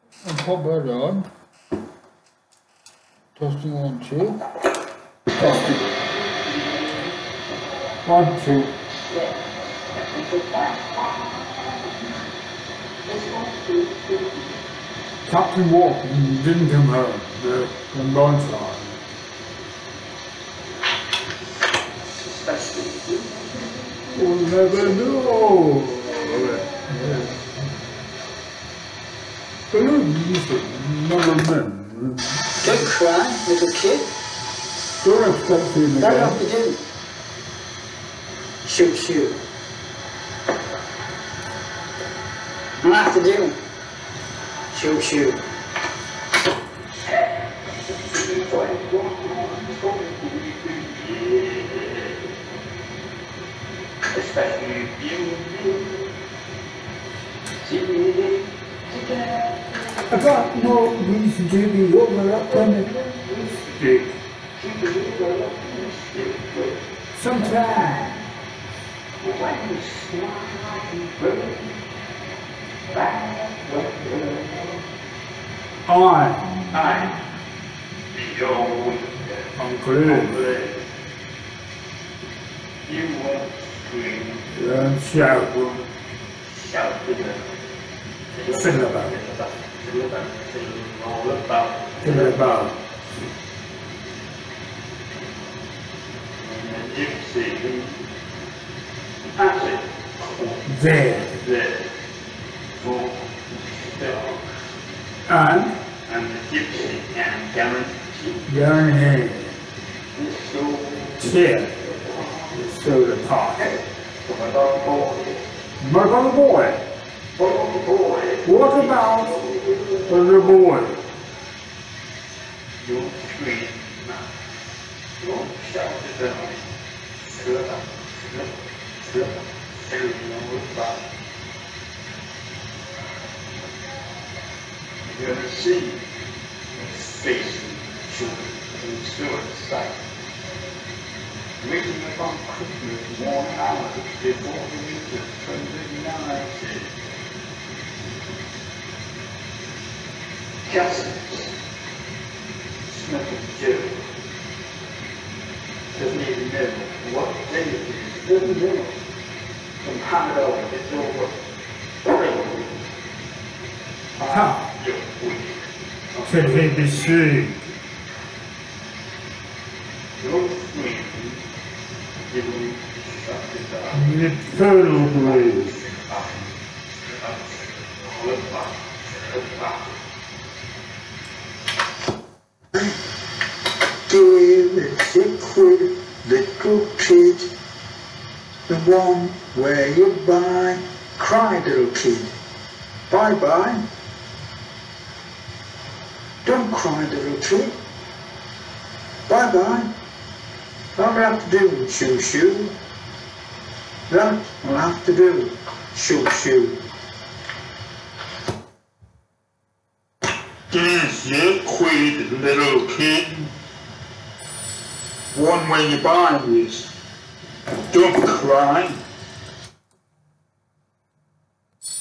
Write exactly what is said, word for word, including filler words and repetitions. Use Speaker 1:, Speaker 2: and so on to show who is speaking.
Speaker 1: and pop that on. Testing one, two. Testing. One, two. Captain Walken didn't come home. The, the launch line. We'll never know. Yeah. But look, never men.
Speaker 2: Don't cry, little kid.
Speaker 1: Don't expect him again.
Speaker 2: That's what we do. Shoot, shoot. What I have to do? Shoot, shoot.
Speaker 3: Especially you.
Speaker 1: I got no reason to be over up on the stick. Sometime. I.
Speaker 3: I. The old.
Speaker 1: Uncle.
Speaker 3: You won't scream.
Speaker 1: And shout.
Speaker 3: Shout to them.
Speaker 1: Fiddle about.
Speaker 3: Fiddle about. Fiddle all about.
Speaker 1: Fiddle about.
Speaker 3: And the gypsy. That's it.
Speaker 1: There.
Speaker 3: There. For still.
Speaker 1: And.
Speaker 3: And the gypsy can guarantee.
Speaker 1: Guarantee.
Speaker 3: This soul.
Speaker 1: Tear. So the pot.
Speaker 3: My little boy.
Speaker 1: My little boy.
Speaker 3: Little boy.
Speaker 1: What about the little boy?
Speaker 3: Don't scream. Don't shout at them. Shut up. Shut up. Shut up. Shut up. You're gonna see his face and children and suicide. Waiting upon Christmas one hour before the week of twenty nineteen. Cousins, Smith Joe, doesn't even know what day it is, doesn't know. From Hamado, it's over. Hooray!
Speaker 1: Ha!
Speaker 3: You're weak.
Speaker 1: Could he be seen?
Speaker 3: You're free. You will shut it up.
Speaker 1: Eternal blade.
Speaker 2: Dear liquid little kid, the one where you buy, cry little kid, bye bye. Don't cry little kid, bye bye. What will I have to do, shoo shoo? That will have to do, shoo shoo.
Speaker 3: Dear liquid little kid, one way you buy is don't cry.